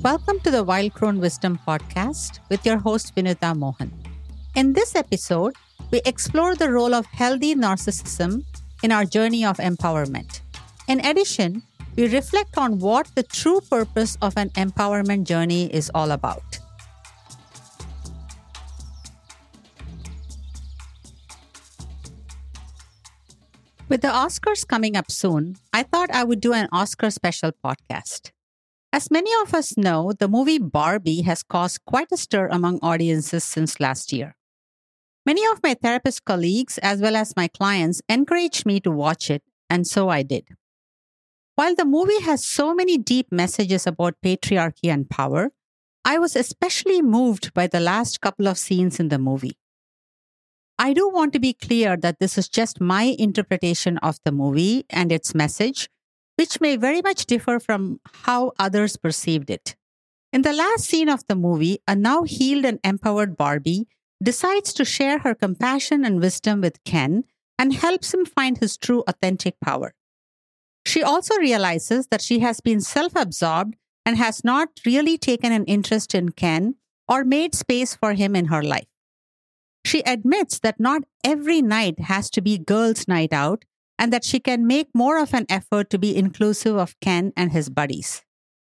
Welcome to the Wild Crone Wisdom Podcast with your host Vinita Mohan. In this episode, we explore the role of healthy narcissism in our journey of empowerment. In addition, we reflect on what the true purpose of an empowerment journey is all about. With the Oscars coming up soon, I thought I would do an Oscar special podcast. As many of us know, the movie Barbie has caused quite a stir among audiences since last year. Many of my therapist colleagues, as well as my clients, encouraged me to watch it, and so I did. While the movie has so many deep messages about patriarchy and power, I was especially moved by the last couple of scenes in the movie. I do want to be clear that this is just my interpretation of the movie and its message, which may very much differ from how others perceived it. In the last scene of the movie, a now healed and empowered Barbie decides to share her compassion and wisdom with Ken and helps him find his true authentic power. She also realizes that she has been self-absorbed and has not really taken an interest in Ken or made space for him in her life. She admits that not every night has to be girls' night out, and that she can make more of an effort to be inclusive of Ken and his buddies.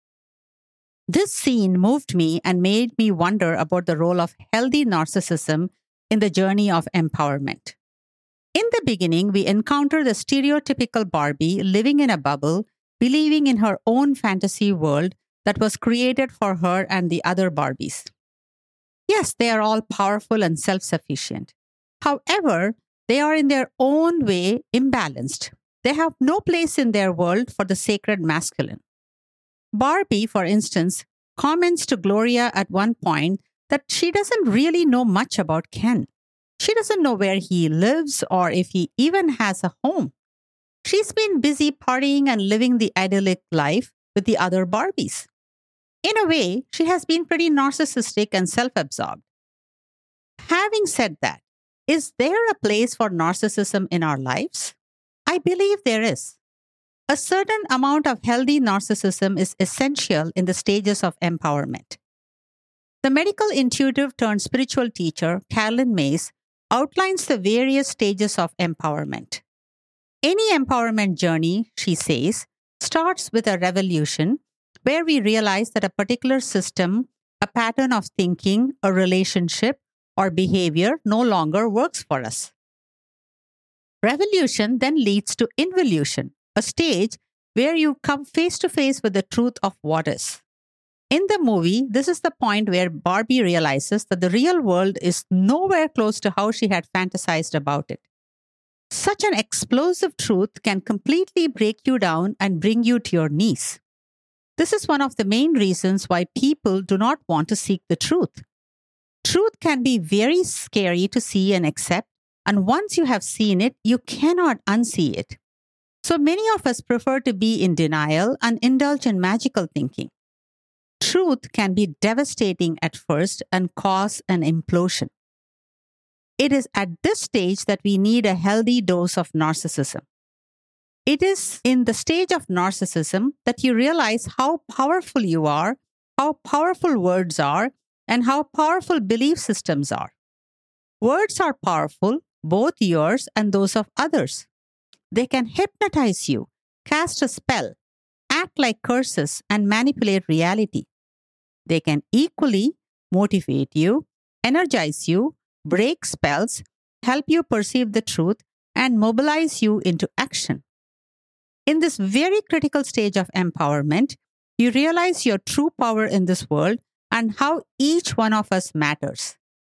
This scene moved me and made me wonder about the role of healthy narcissism in the journey of empowerment. In the beginning, we encounter the stereotypical Barbie living in a bubble, believing in her own fantasy world that was created for her and the other Barbies. Yes, they are all powerful and self-sufficient. However, they are in their own way imbalanced. They have no place in their world for the sacred masculine. Barbie, for instance, comments to Gloria at one point that she doesn't really know much about Ken. She doesn't know where he lives or if he even has a home. She's been busy partying and living the idyllic life with the other Barbies. In a way, she has been pretty narcissistic and self-absorbed. Having said that, is there a place for narcissism in our lives? I believe there is. A certain amount of healthy narcissism is essential in the stages of empowerment. The medical intuitive turned spiritual teacher, Carolyn Myss, outlines the various stages of empowerment. Any empowerment journey, she says, starts with a revolution where we realize that a particular system, a pattern of thinking, a relationship, or behavior no longer works for us. Revolution then leads to involution, a stage where you come face to face with the truth of what is. In the movie, this is the point where Barbie realizes that the real world is nowhere close to how she had fantasized about it. Such an explosive truth can completely break you down and bring you to your knees. This is one of the main reasons why people do not want to seek the truth. Truth can be very scary to see and accept, and once you have seen it, you cannot unsee it. So many of us prefer to be in denial and indulge in magical thinking. Truth can be devastating at first and cause an implosion. It is at this stage that we need a healthy dose of narcissism. It is in the stage of narcissism that you realize how powerful you are, how powerful words are, and how powerful belief systems are. Words are powerful, both yours and those of others. They can hypnotize you, cast a spell, act like curses, and manipulate reality. They can equally motivate you, energize you, break spells, help you perceive the truth, and mobilize you into action. In this very critical stage of empowerment, you realize your true power in this world and how each one of us matters.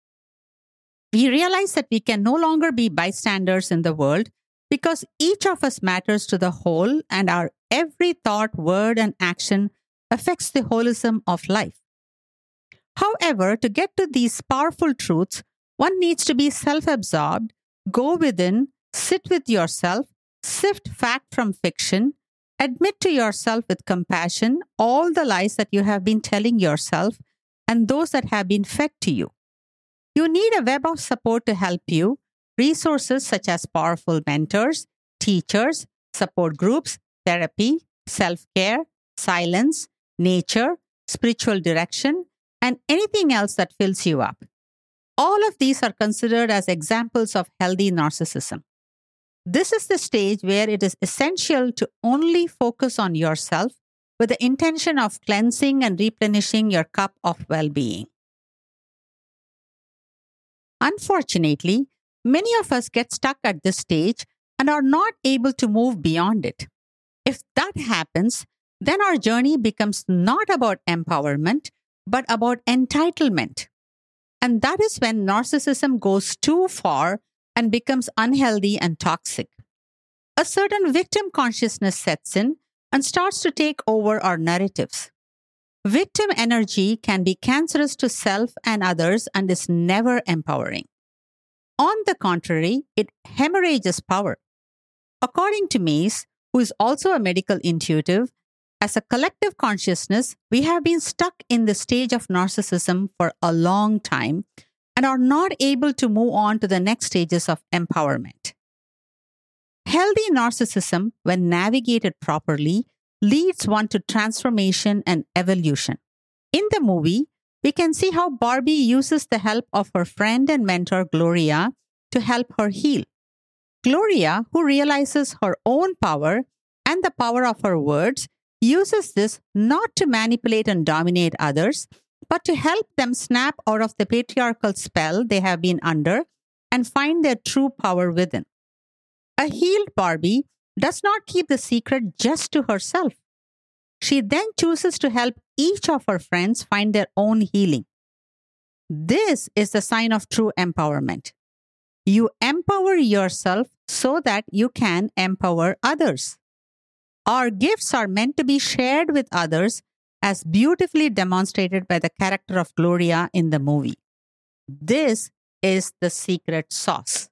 We realize that we can no longer be bystanders in the world because each of us matters to the whole and our every thought, word, and action affects the holism of life. However, to get to these powerful truths, one needs to be self-absorbed, go within, sit with yourself, sift fact from fiction, admit to yourself with compassion all the lies that you have been telling yourself and those that have been fed to you. You need a web of support to help you, resources such as powerful mentors, teachers, support groups, therapy, self-care, silence, nature, spiritual direction, and anything else that fills you up. All of these are considered as examples of healthy narcissism. This is the stage where it is essential to only focus on yourself with the intention of cleansing and replenishing your cup of well-being. Unfortunately, many of us get stuck at this stage and are not able to move beyond it. If that happens, then our journey becomes not about empowerment, but about entitlement. And that is when narcissism goes too far and becomes unhealthy and toxic. A certain victim consciousness sets in and starts to take over our narratives. Victim energy can be cancerous to self and others and is never empowering. On the contrary, it hemorrhages power. According to Mace, who is also a medical intuitive, as a collective consciousness, we have been stuck in the stage of narcissism for a long time and are not able to move on to the next stages of empowerment. Healthy narcissism, when navigated properly, leads one to transformation and evolution. In the movie, we can see how Barbie uses the help of her friend and mentor Gloria to help her heal. Gloria, who realizes her own power and the power of her words, uses this not to manipulate and dominate others, but to help them snap out of the patriarchal spell they have been under and find their true power within. A healed Barbie does not keep the secret just to herself. She then chooses to help each of her friends find their own healing. This is the sign of true empowerment. You empower yourself so that you can empower others. Our gifts are meant to be shared with others, as beautifully demonstrated by the character of Gloria in the movie. This is the secret sauce.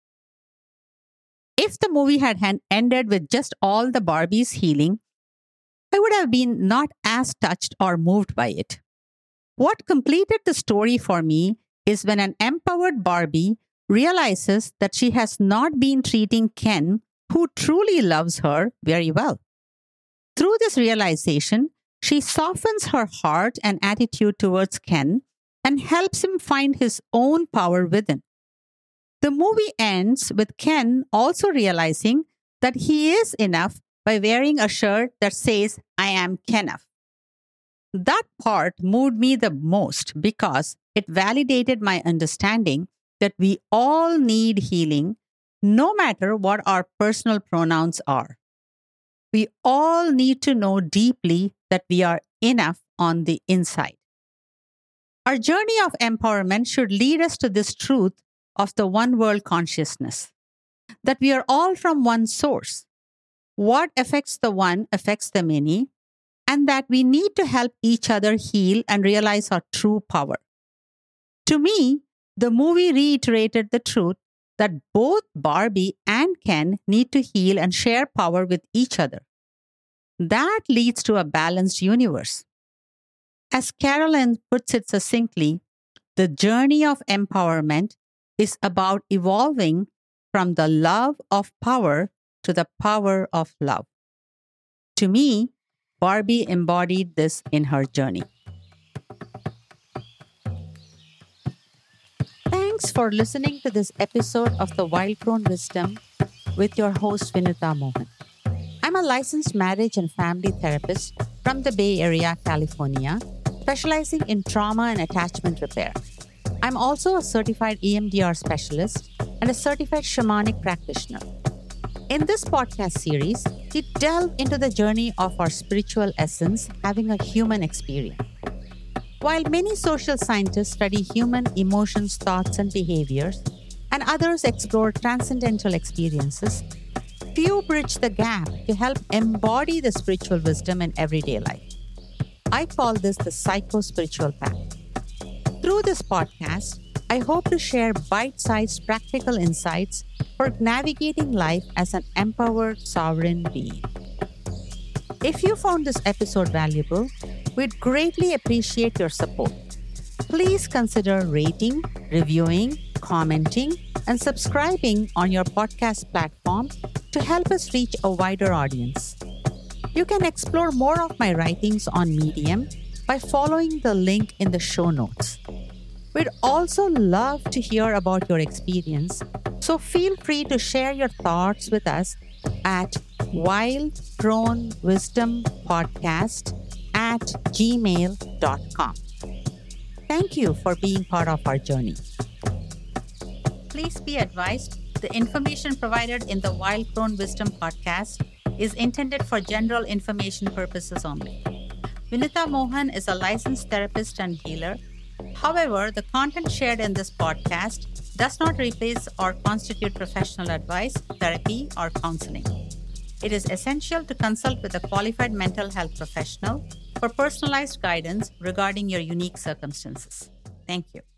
If the movie had ended with just all the Barbies healing, I would have been not as touched or moved by it. What completed the story for me is when an empowered Barbie realizes that she has not been treating Ken, who truly loves her, very well. Through this realization, she softens her heart and attitude towards Ken and helps him find his own power within. The movie ends with Ken also realizing that he is enough by wearing a shirt that says, "I am Kenough." That part moved me the most because it validated my understanding that we all need healing, no matter what our personal pronouns are. We all need to know deeply that we are enough on the inside. Our journey of empowerment should lead us to this truth of the one world consciousness, that we are all from one source. What affects the one affects the many, and that we need to help each other heal and realize our true power. To me, the movie reiterated the truth that both Barbie and Ken need to heal and share power with each other. That leads to a balanced universe. As Carolyn puts it succinctly, the journey of empowerment is about evolving from the love of power to the power of love. To me, Barbie embodied this in her journey. Thanks for listening to this episode of The Wild Grown Wisdom with your host, Vinita Mohan. I'm a licensed marriage and family therapist from the Bay Area, California, specializing in trauma and attachment repair. I'm also a certified EMDR specialist and a certified shamanic practitioner. In this podcast series, we delve into the journey of our spiritual essence having a human experience. While many social scientists study human emotions, thoughts, and behaviors, and others explore transcendental experiences, few bridge the gap to help embody the spiritual wisdom in everyday life. I call this the psycho-spiritual path. Through this podcast, I hope to share bite-sized practical insights for navigating life as an empowered sovereign being. If you found this episode valuable, we'd greatly appreciate your support. Please consider rating, reviewing, commenting, and subscribing on your podcast platform to help us reach a wider audience. You can explore more of my writings on Medium by following the link in the show notes. We'd also love to hear about your experience, so feel free to share your thoughts with us at wildthronewisdompodcast@gmail.com. Thank you for being part of our journey. Please be advised, the information provided in the Wild Throne Wisdom podcast is intended for general information purposes only. Vinita Mohan is a licensed therapist and healer. However, the content shared in this podcast does not replace or constitute professional advice, therapy, or counseling. It is essential to consult with a qualified mental health professional for personalized guidance regarding your unique circumstances. Thank you.